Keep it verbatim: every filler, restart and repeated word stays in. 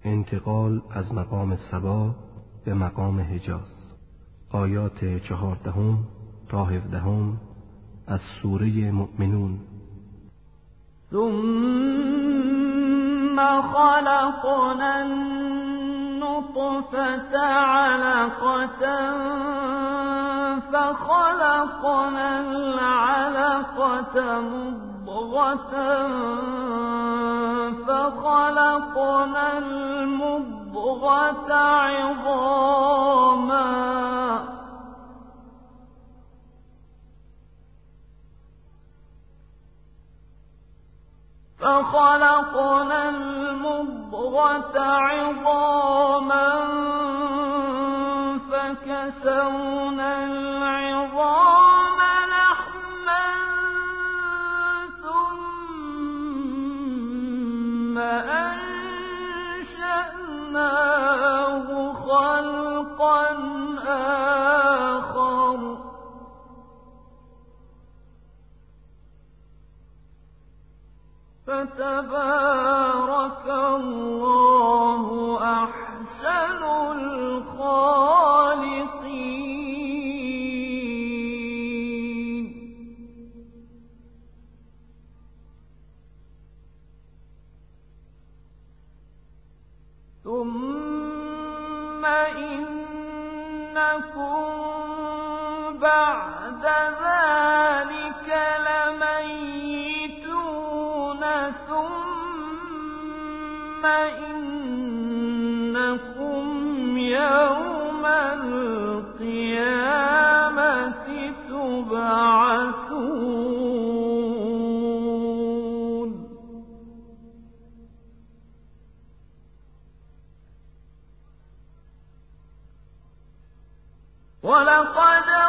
انتقال از مقام سبا به مقام حجاز. آیات چهاردهم تا هفدهم از سوره مؤمنون. ثم خلقنا النطفة علقة فخلقنا العلقة مضغة فخلقنا المضغة عظاما فخلقنا المضغة عظاما فكسونا العظام لحما ثم أنشأناه خلقا آخر فتبارك الله أحسن الخالقين. ثم إنكم بعد ذلك لميتون ثم إنكم يوم القيامة تبعثون. ولقد